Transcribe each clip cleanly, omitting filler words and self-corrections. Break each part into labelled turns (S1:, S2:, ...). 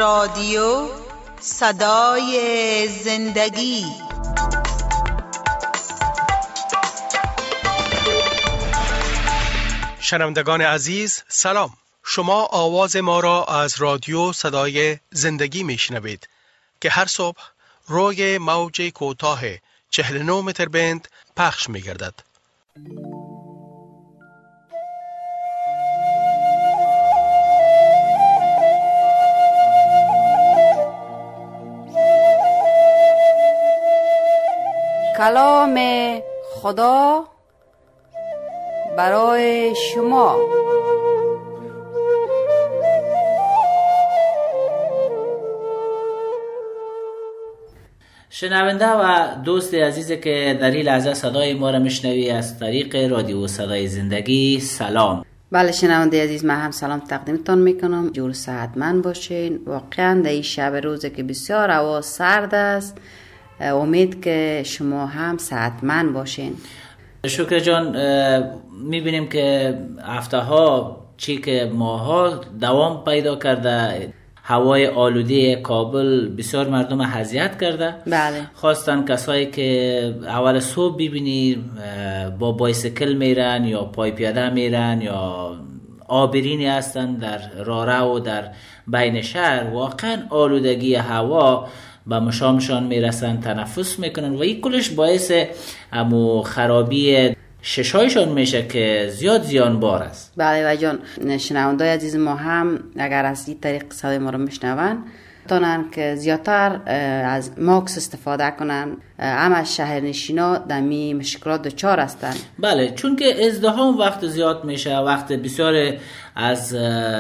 S1: رادیو صدای زندگی.
S2: شنوندگان عزیز سلام، شما آواز ما را از رادیو صدای زندگی میشنوید که هر صبح روی موج کوتاه 49 متر بند پخش میگردد.
S3: کلام خدا برای شما.
S4: شنونده و دوست عزیزی که در این لحظه صدای ما را میشنوی از طریق رادیو صدای زندگی، سلام.
S3: بله شنونده عزیز، من هم سلام تقدیمتان میکنم. جور صحتمند باشین. واقعا در این شب روزی که بسیار هوا سرد است، امید که شما هم صحتمند باشین.
S4: شکر جان، میبینیم که هفته ها چی که ماها دوام پیدا کرده، هوای آلوده کابل بسیار مردم اذیت کرده.
S3: بله.
S4: خواستن کسایی که اول صبح ببینی با بایسکل میرن یا پای پیاده میرن یا آبرینی هستن در راه و در بین شهر، واقعا آلودگی هوا با مشامشان میرسن، تنفس میکنن و این کلش باعث امو خرابی ششایشان میشه که زیاد زیانبار است.
S3: بله و جان، شنوندای عزیز ما هم اگر از این طریق صدای ما رو میشنون تانن که زیادتر از ماکس استفاده کنن، هم از شهرنشینا دمی مشکلات دچار هستن.
S4: بله، چون که ازدحام وقت زیاد میشه، وقت بسیار از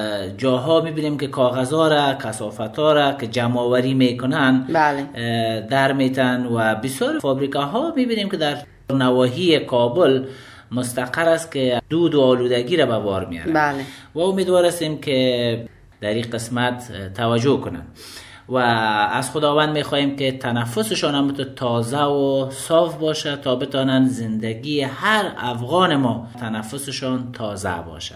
S4: جاها میبینیم که کاغذها را، کثافت‌ها را که جمع آوری میکنن،
S3: بله،
S4: در میتن و بسیار فابریکاها میبینیم که در نواحی کابل مستقر است که دود و آلودگی را به بار میاره.
S3: بله.
S4: و امیدوار هستیم که در این قسمت توجه کنن و از خداوند میخواهیم که تنفسشان هم تازه و صاف باشه تا بتانن زندگی هر افغان ما تنفسشان تازه باشه.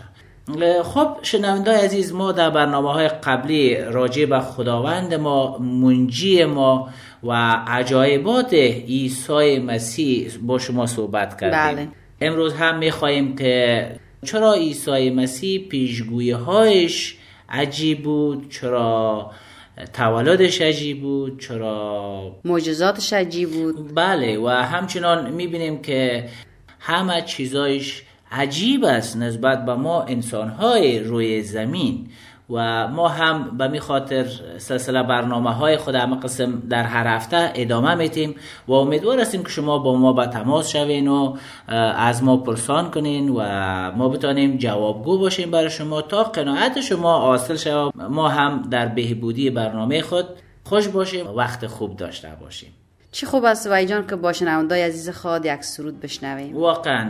S4: خب شنوندای عزیز، ما در برنامه‌های قبلی راجع به خداوند ما، منجی ما و عجایبات عیسی مسیح با شما صحبت کردیم.
S3: بله.
S4: امروز هم میخواهیم که چرا عیسی مسیح پیشگویی‌هایش عجیب بود، چرا تولدش عجیب بود، چرا
S3: معجزاتش عجیب بود.
S4: بله، و همچنان میبینیم که همه چیزایش عجیب است نسبت به ما انسان‌های روی زمین و ما هم به می خاطر سلسله برنامه‌های خود هم قسم در هر هفته ادامه میتیم و امیدوار هستیم که شما با ما به تماس شوین و از ما پرسان کنین و ما بتانیم جوابگو باشیم برای شما تا قناعت شما حاصل شود، ما هم در بهبودی برنامه خود خوش باشیم، وقت خوب داشته باشیم.
S3: چی خوب است وای جان که با شنوندای عزیز خود یک سرود بشنویم.
S4: واقعا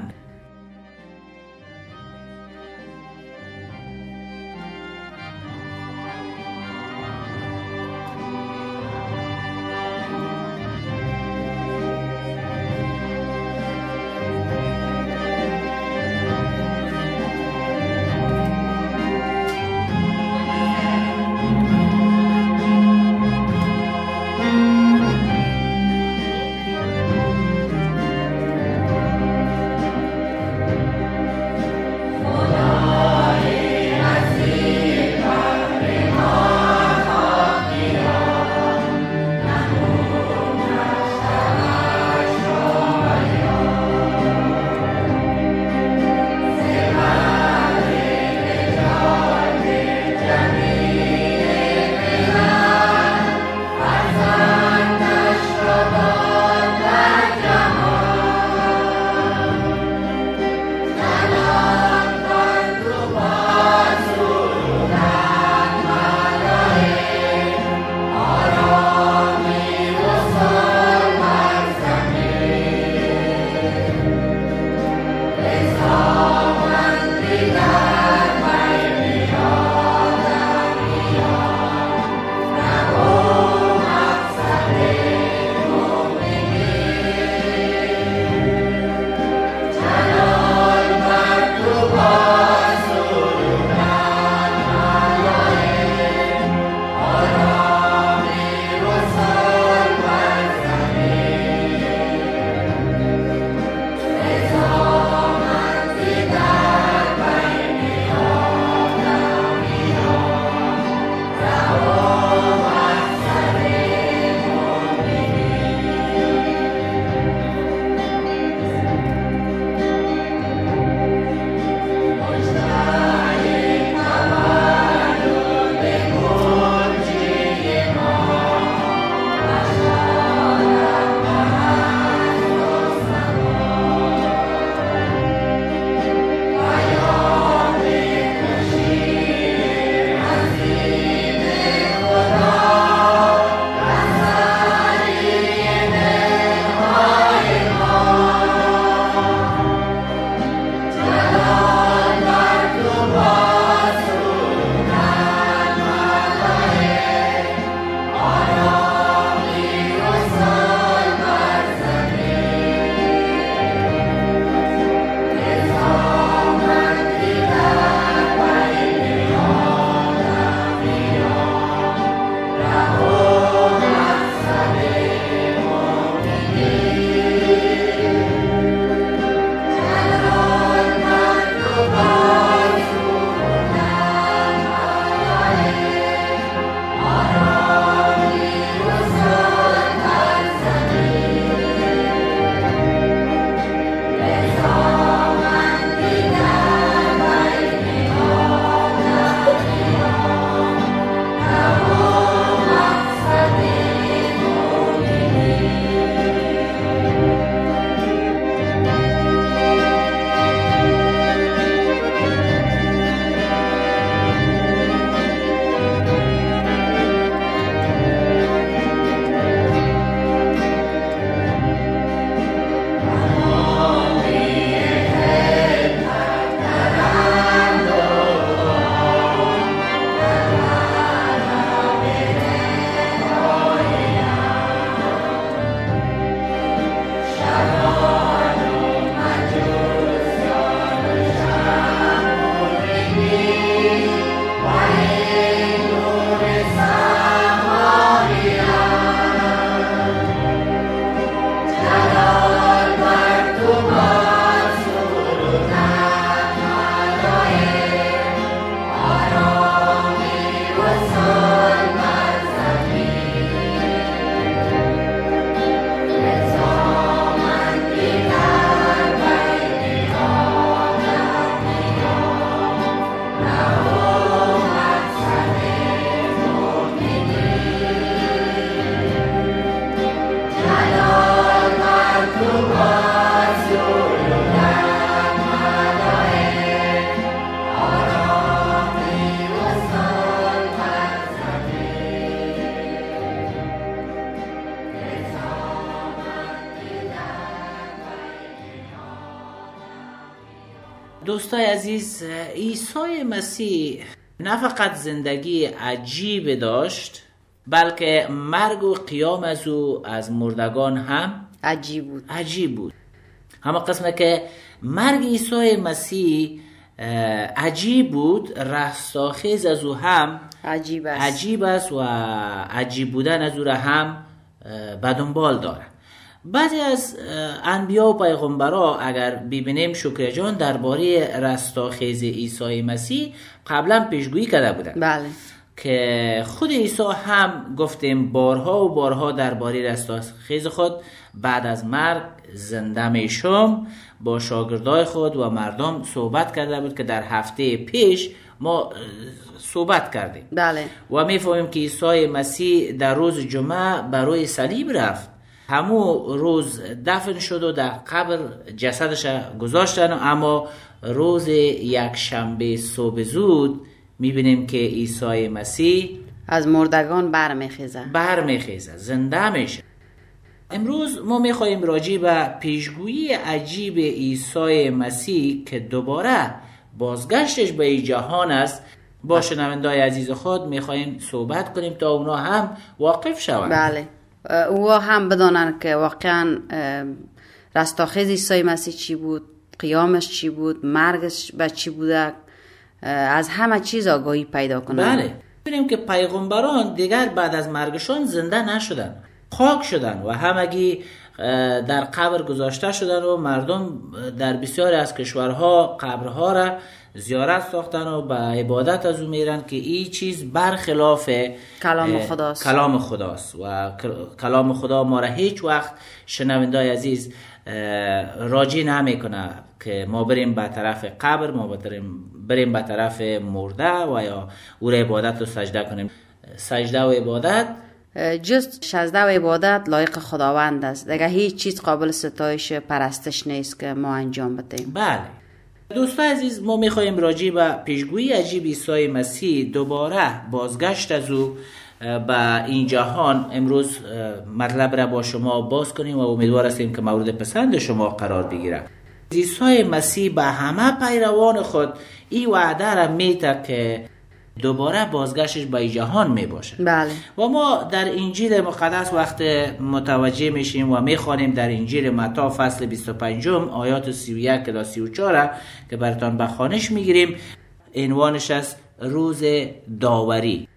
S4: دوستای عزیز، عیسی مسیح نه فقط زندگی عجیب داشت، بلکه مرگ و قیام از او از مردگان هم عجیب بود. همه قسمه که مرگ عیسی مسیح عجیب بود، رستاخیز از او هم عجیب است و عجیب بودن از او را هم بدنبال داره. بعضی از انبیا و پیغمبرا اگر ببینیم شکر جان درباره رستاخیز عیسی مسیح قبلا پیشگویی کرده بودن.
S3: بله.
S4: که خود عیسی هم گفتیم بارها و بارها درباره رستاخیز خود بعد از مرگ زنده میشم با شاگردای خود و مردم صحبت کرده بود که در هفته پیش ما صحبت کردیم.
S3: بله.
S4: و میفهمیم که عیسی مسیح در روز جمعه بر روی صلیب رفت، همو روز دفن شد و در قبر جسدش گذاشتن، اما روز یک شنبه صبح زود میبینیم که عیسی مسیح
S3: از مردگان برمیخیزه، زنده میشه.
S4: امروز ما میخواییم راجع به پیشگویی عجیب عیسی مسیح که دوباره بازگشتش به این جهان است با شنوندای عزیز خود میخواییم صحبت کنیم تا اونا هم واقف شوند.
S3: بله، او هم بدانند که واقعا رستاخیز عیسی مسیح چی بود، قیامش چی بود، مرگش به چی بوده، از همه چیز آگاهی پیدا کنند.
S4: بله، ببینیم که پیغمبران دیگر بعد از مرگشان زنده نشدن، خاک شدن و همگی در قبر گذاشته شدن و مردم در بسیاری از کشورها قبرها را زیارت ساختن و به عبادت از او میرن که این چیز برخلاف کلام خداست و کلام خدا ما را هیچ وقت شنوندای عزیز راجی نمیکنه که ما بریم به طرف قبر، ما بریم به طرف مرده و یا او را عبادت و سجده کنیم. سجده و عبادت
S3: جز سجده و عبادت لایق خداوند است، دیگه هیچ چیز قابل ستایش پرستش نیست که ما انجام بدیم.
S4: بله دوستان عزیز، ما میخواییم راجع به پیشگویی عجیب عیسی مسیح دوباره بازگشت از او به این جهان امروز مطلب را با شما باز کنیم و امیدوار هستیم که مورد پسند شما قرار بگیره. عیسی مسیح به همه پیروان خود این وعده را میده که دوباره بازگشتش به جهان می باشه.
S3: بله.
S4: و ما در انجیل مقدس وقت متوجه میشیم و میخوانیم در انجیل متی فصل 25 آیات 31 تا 34 که براتون به خوانش میگیریم. عنوانش است روز داوری.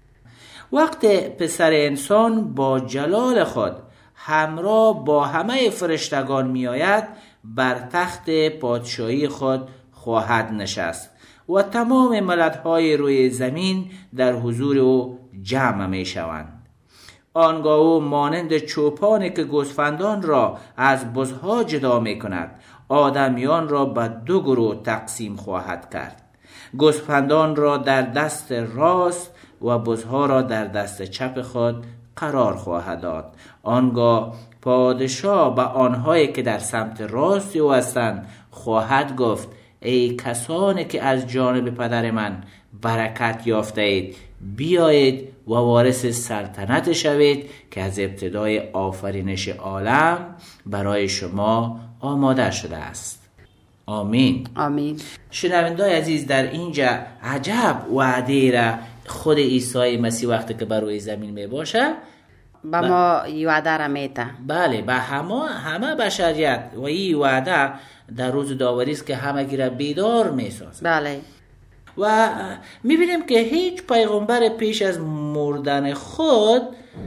S4: وقت پسر انسان با جلال خود همراه با همه فرشتگان میآید، بر تخت پادشاهی خود خواهد نشست و تمام ملت‌های روی زمین در حضور او جمع می شوند. آنگاه او مانند چوپانی که گوسفندان را از بزها جدا می کند، آدمیان را به دو گروه تقسیم خواهد کرد، گوسفندان را در دست راست و بزها را در دست چپ خود قرار خواهد داد. آنگاه پادشاه به آنهایی که در سمت راست او هستند خواهد گفت: ای کسانی که از جانب پدر من برکت یافته اید، بیایید و وارث سلطنت شوید که از ابتدای آفرینش عالم برای شما آماده شده است. آمین.
S3: آمین.
S4: شنوندای عزیز، در اینجا عجب وعده را خود عیسی مسیح وقتی که بر روی زمین می باشه
S3: با ما وعده را میده.
S4: بله، به همه بشریت و این وعده در روز داوری است که همگی را بیدار میسازد.
S3: بله.
S4: و میبینیم که هیچ پیغمبر پیش از مردن خود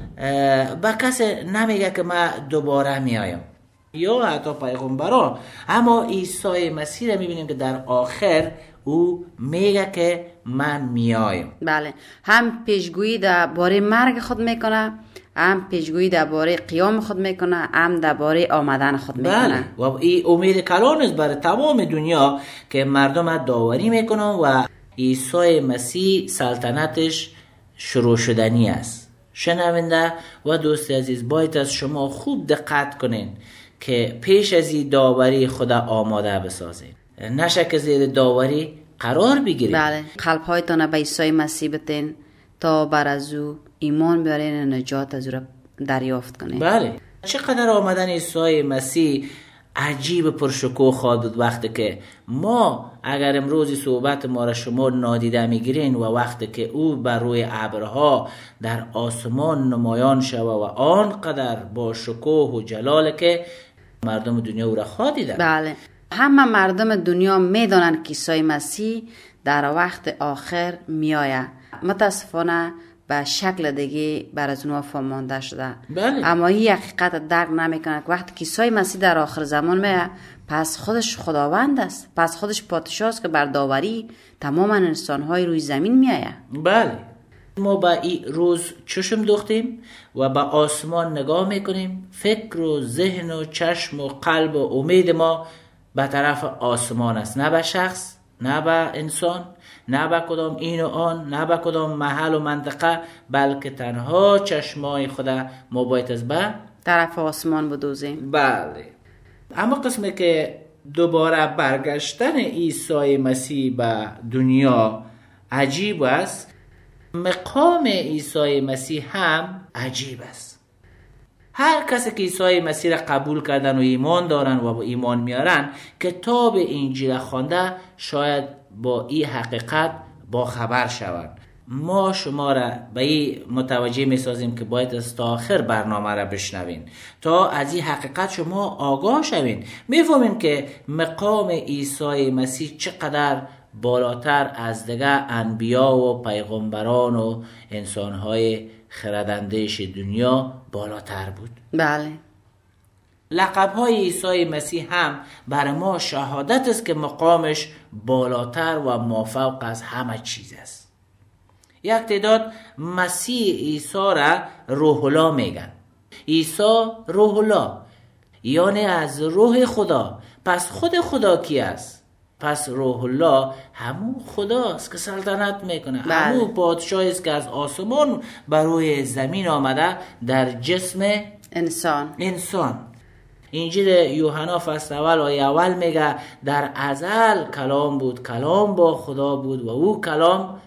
S4: به کسی نمیگه که من دوباره میایم، یا حتی پیغمبران. اما عیسی مسیح را میبینیم که در آخر او میگه که من میایم.
S3: بله، هم پیشگویی درباره مرگ خود میکنه، هم پیشگویی درباره قیام خود میکنه، هم درباره آمدن خود میکنه.
S4: بله. و این امید کلان است برای تمام دنیا که مردم داوری میکنن و عیسی مسیح سلطنتش شروع شدنی است. شنونده و دوست عزیز، باید از شما خوب دقت کنین که پیش از این داوری خدا آماده بسازین، نشه که زیر داوری قرار بگیرید.
S3: بله، قلب‌هایتان به عیسی مسیح بتین تا بر از او ایمان بیارین و نجات از او را دریافت کنین.
S4: بله، چقدر آمدن عیسی مسیح عجیب پرشکوه خواهد بود وقتی که ما اگر امروز صحبت ما را شما نادیده میگیرین و وقتی که او بر روی ابرها در آسمان نمایان شود و آنقدر با شکوه و جلاله که مردم دنیا او را خواهد دیدن.
S3: بله، همه مردم دنیا میدانند که عیسی مسیح در وقت آخر میآید. متاسفانه به شکل دیگه بر از اونها فهمانده شده.
S4: بله.
S3: اما این حقیقت درک نمیکنه که وقتی که عیسی مسیح در آخر زمان میآید، پس خودش خداوند است، پس خودش پادشاه است که بر داوری تمام انسان‌های روی زمین میآید.
S4: بله، ما به این روز چشم دوختیم و به آسمان نگاه میکنیم. فکر و ذهن و چشم و قلب و امید ما به طرف آسمان است، نه به شخص، نه به انسان، نه به کدام این و آن، نه به کدام محل و منطقه، بلکه تنها چشمای خدا ما باید از به
S3: طرف آسمان بدوزیم.
S4: بله. اما قسمی که دوباره برگشتن عیسی مسیح به دنیا عجیب است، مقام عیسی مسیح هم عجیب است. هر کسی که عیسی مسیح را قبول کردن و ایمان دارن و با ایمان میارن، کتاب انجیل خوانده شاید با این حقیقت با خبر شوند. ما شما را به این متوجه میسازیم که باید از تا آخر برنامه را بشنوین تا از این حقیقت شما آگاه شوین. میفهمیم که مقام عیسی مسیح چقدر بالاتر از دیگه انبیا و پیغمبران و انسانهای خردندهش دنیا بالاتر بود.
S3: بله.
S4: لقب‌های عیسی مسیح هم برای ما شهادت است که مقامش بالاتر و مافوق از همه چیز است. یک تعداد مسیح عیسی را روح الله میگن. عیسی روح الله یعنی از روح خدا. پس خود خدا کی است؟ پس روح الله همون خداست که سلطنت میکنه. همون پادشاهی است که از آسمان بر روی زمین آمده در جسم انسان. انجیل یوحنا فصل اول آیه اول میگه در ازل کلام بود، کلام با خدا بود و او کلام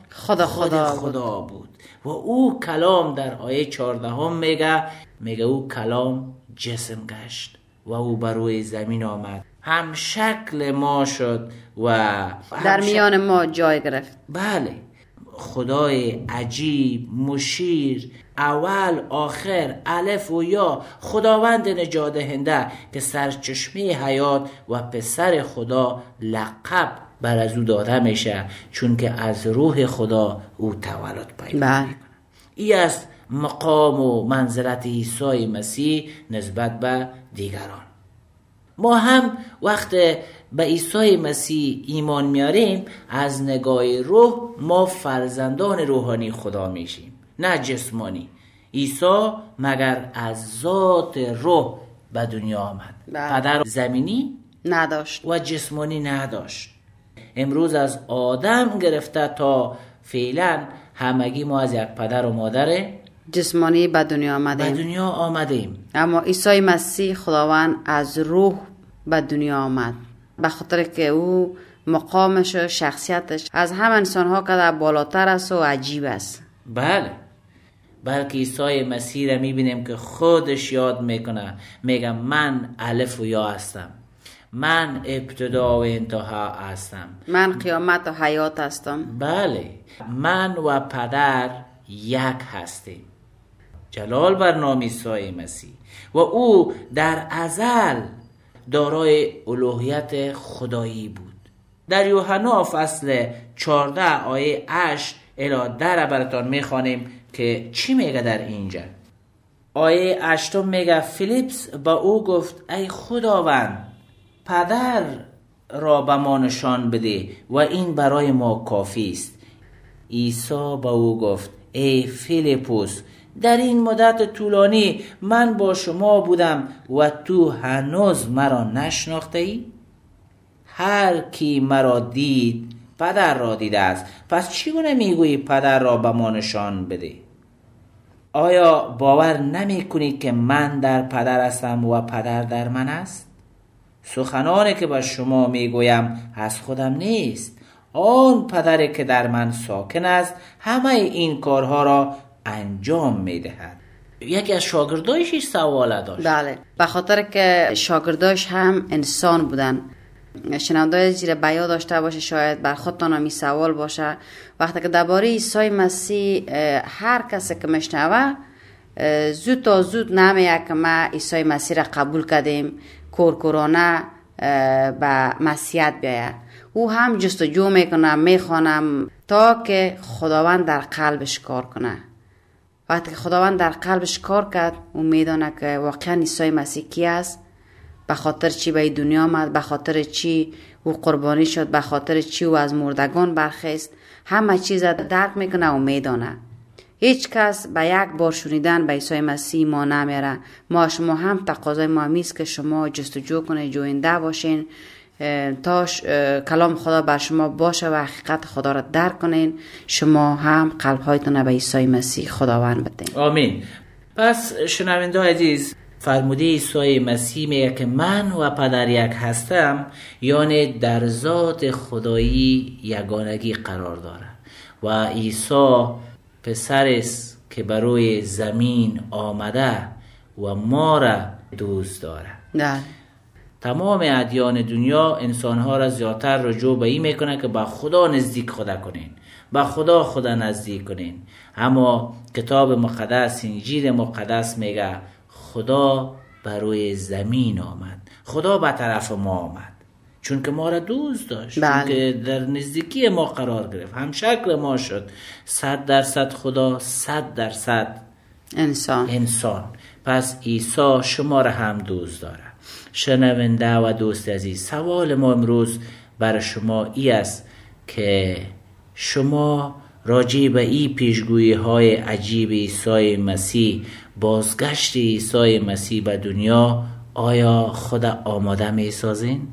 S4: خدا بود. و او کلام در آیه 14 میگه او کلام جسم گشت و او بر روی زمین آمد، هم شکل ما شد و
S3: در میان ما جای گرفت.
S4: بله، خدای عجیب، مشیر، اول آخر، الف و یا، خداوند نجات دهنده که سرچشمه حیات و پسر خدا لقب بر از او داده میشه چون که از روح خدا او تولد پیدا میکنه. این است مقام و منزلت عیسی مسیح نسبت به دیگران. ما هم وقت به عیسی مسیح ایمان میاریم، از نگاه روح ما فرزندان روحانی خدا میشیم، نه جسمانی. عیسی مگر از ذات روح به دنیا آمد. پدر زمینی
S3: نداشت
S4: و جسمانی نداشت. امروز از آدم گرفته تا فعلا همگی ما از یک پدر و مادر
S3: جسمانی به دنیا آمدیم. اما عیسی مسیح خداوند از روح به دنیا آمد، به خاطر که او مقامش و شخصیتش از همه انسان‌ها که بالاتر است و عجیب است.
S4: بله، بلکه عیسی مسیح را میبینیم که خودش یاد میکنه، میگه من الف و یا هستم، من ابتدا و انتها هستم،
S3: من قیامت و حیات هستم.
S4: بله، من و پدر یک هستیم. جلال بر نام عیسی مسیح. و او در ازل دارای الوهیت خدایی بود. در یوحنا فصل 14 آیه 8 الی 10 براتون میخوانیم که چی میگه در اینجا. آیه 8 میگه فیلیپس با او گفت ای خداوند پدر را به ما نشان بده و این برای ما کافی است. عیسی با او گفت ای فیلیپوس در این مدت طولانی من با شما بودم و تو هنوز مرا نشناخته ای؟ هر کی مرا دید پدر را دیده است. پس چگونه میگویی پدر را به ما نشان بده؟ آیا باور نمی کنید که من در پدر هستم و پدر در من است؟ سخنانی که به شما میگویم از خودم نیست، آن پدری که در من ساکن است همه این کارها را انجام میدهد. یکی از شاگردایش سوال داشت.
S3: بله، به خاطر که شاگرداش هم انسان بودن. شنوندای زیر بیا داشته باشه، شاید بر خودتان هم سوال باشه، وقتی که درباره عیسی مسیح هر کسی که میشنوه زود تا زود نمیگه که ما عیسی مسیح را قبول کردیم، کورکورانه به مسیحیت بیاید. او هم جستجو میکنه، میخوانم تا که خداوند در قلبش کار کنه. وقتی که خداوند در قلبش کار کرد، او میدونه که واقعا عیسی مسیح کی است، به خاطر چی به دنیا آمد، به خاطر چی او قربانی شد، به خاطر چی او از مردگان برخیست. همه چیز درک میکنه و میدونه. هیچ کس به یک بار شنیدن به عیسی مسیح ما نمیره. ما شما هم تقاضای ما همیست که شما جستجو کنید، جوینده باشین تا کلام خدا بر شما باشه و حقیقت خدا را درک کنین. شما هم قلبهایتون به عیسی مسیح خداوند بدین.
S4: آمین. پس شنونده عزیز، فرموده عیسی مسیح میگه که من و پدر یک هستم، یعنی در ذات خدایی یگانگی قرار داره و عیسی پسر است که برای زمین آمده و ما را دوست داره.
S3: نه.
S4: تمام ادیان دنیا انسانها را زیادتر رجوع به این میکنه که با خدا نزدیک خدا کنین، با خدا نزدیک کنین. اما کتاب مقدس، انجیل مقدس میگه خدا برای زمین آمد، خدا به طرف ما آمد، چون که ما را دوست داشت. چون که در نزدیکی ما قرار گرفت، هم شکل ما شد. 100% خدا، 100% انسان. پس عیسی شما را هم دوست داره. شنونده و دوست عزیز، سوال ما امروز برای شما ای است که شما راجع به این پیشگویی های عجیب عیسی مسیح، بازگشت عیسی مسیح به دنیا، آیا خود آماده می سازین؟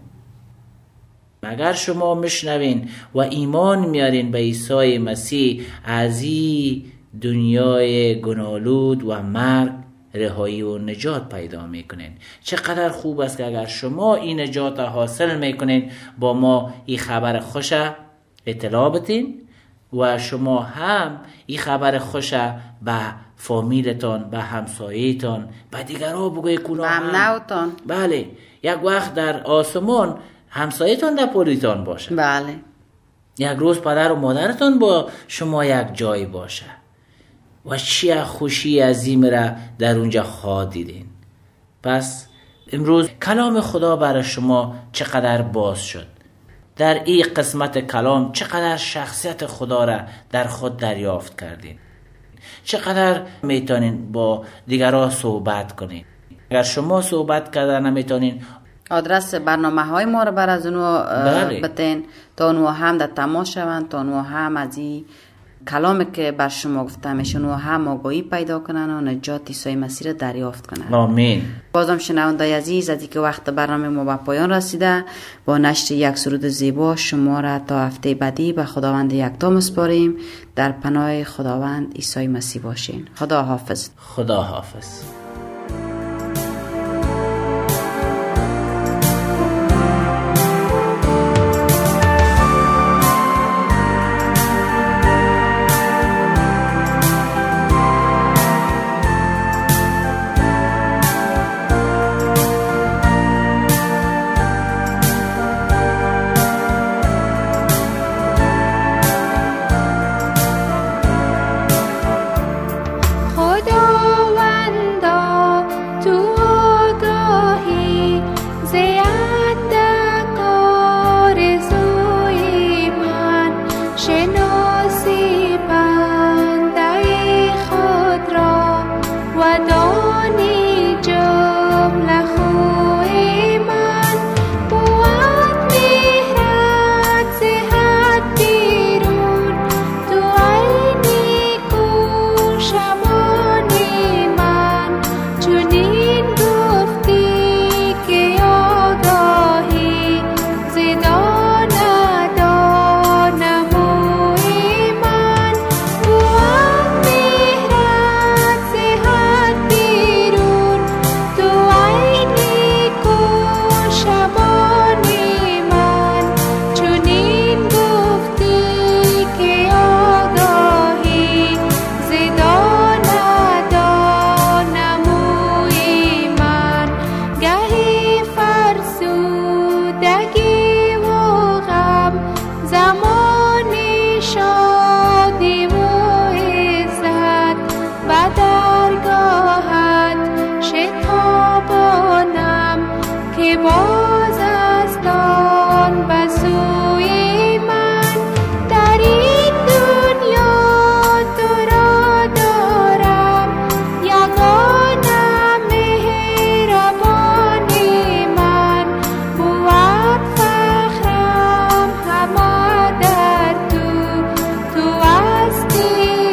S4: اگر شما میشنوین و ایمان میارین به عیسی مسیح، از این دنیای گناه‌آلود و مرگ رهایی و نجات پیدا میکنین. چقدر خوب است که اگر شما این نجات حاصل میکنین، با ما این خبر خوش اطلاع بدین و شما هم این خبر خوش به فامیلتان، به همسایه‌تان، به دیگرها بگویید که
S3: هم
S4: بله، یک وقت در آسمان همسایه‌تان در پولیتان باشه.
S3: بله.
S4: یک روز پدر و مادرتان با شما یک جای باشه و چه خوشی عظیم را در اونجا خواهد دیدین. پس امروز کلام خدا برای شما چقدر باز شد. در این قسمت کلام چقدر شخصیت خدا را در خود دریافت کردین. چقدر میتونین با دیگران صحبت کنین. اگر شما صحبت کردن نمیتونین،
S3: آدرس برنامه های ما رو بر از اونو بتین تا اونو هم در تماس شوند، تا اونو هم از این کلامی که بر شما گفته میشن و هم آگاهی پیدا کنن و نجات عیسی مسیح را دریافت کنن.
S4: آمین.
S3: بازم شنونده عزیز، از اینکه وقت برنامه ما به پایان رسیده، با نشر یک سرود زیبا شما را تا هفته بعدی به خداوند یکتا میسپاریم. در پناه خداوند عیسی مسیح باشین. خدا حافظ.
S4: خدا حافظ.
S5: خداوندا آواز است آن به سوی من، در این دنیا تو را دارم، یگانه مهربان من، بود فخرم همه در تو، تو هستی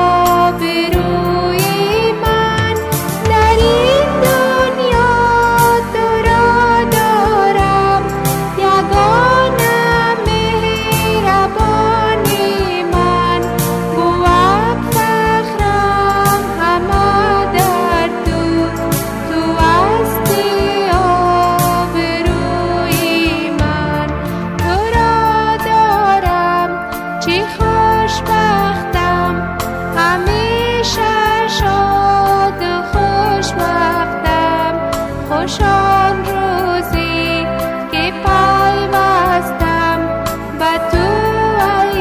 S5: آبروی من، در این دنیا تو را دارم، یگانه مهربان من، بود فخرم همه در تو، تو هستی آبروی من، تو را دارم چه خوشبختم، همیشه شاد و خوشبختم، خوش آن روزی که پیوستم به تو ای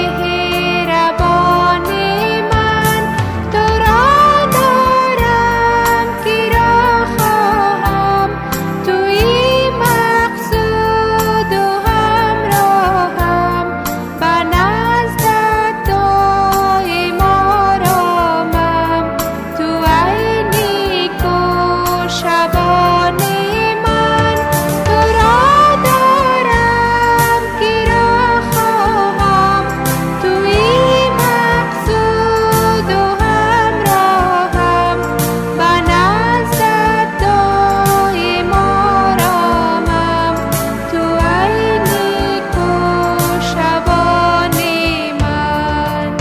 S5: مهربان من، تو را دارم که را خواهم، توی مقصود و همراهم، به نزدت دایم آرامم، تو ای نیکو شبان من، تو را دارم که را خواهم، توی مقصود و همراهم، به نزدت دایم آرامم، تو ای نیکو شبان من.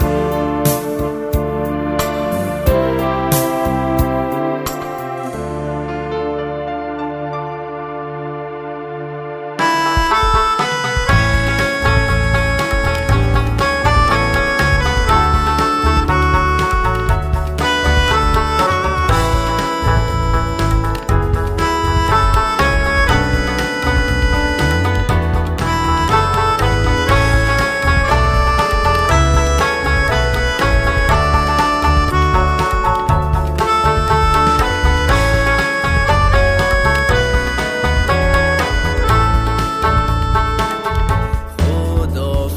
S6: خدا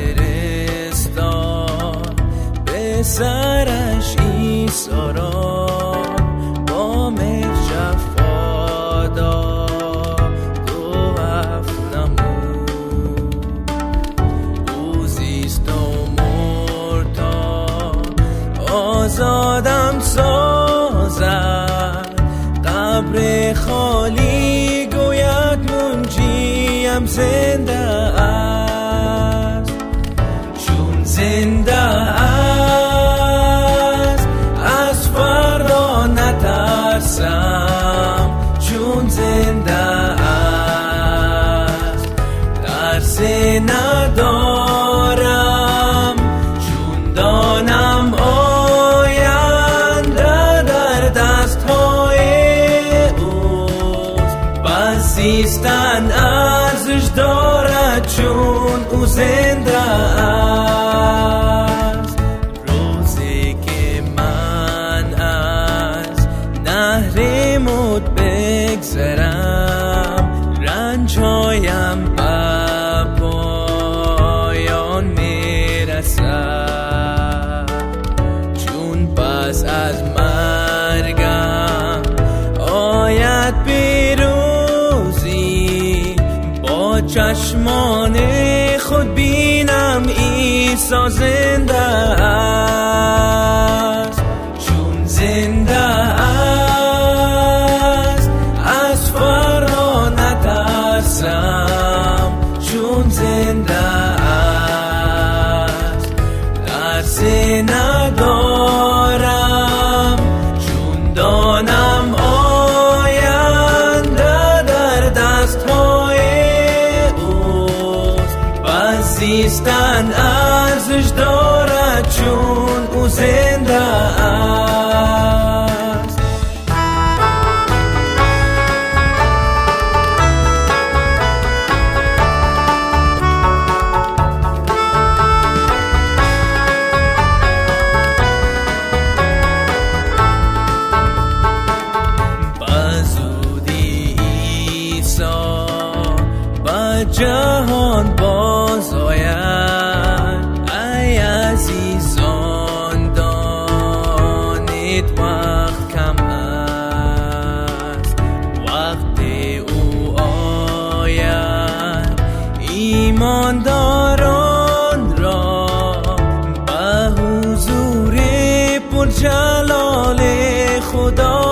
S6: فرستاد به سرش عیسی را، با مهر شفا داد و عفو نمود، او زیست و مرد تا آزادم سازد، قبر خالی گوید منجیم زنده است، چون زنده است از فردا نترسم، چون زنده است ترسی ندارم، چون دانم آینده در دست‌های اوست، پس زیستن ارزش دارد چون او زنده است، روزی که من از نهر موت بگذرم، رنج‌هایم به پایان میرسد، چون پس از مرگم آید پیروزی، با چشمان خود بینم عیسی زنده است، چون زنده است از فردا نترسم، چون زنده است ترسی ندارم، چون دانم آینده در دست‌های اوست، پس زیستن ارزش دارد چون او زنده است. جهان باز آید. ای عزیزان دانید وقت کم است، وقت او آید. ایمانداران را به حضور پرجلال خدا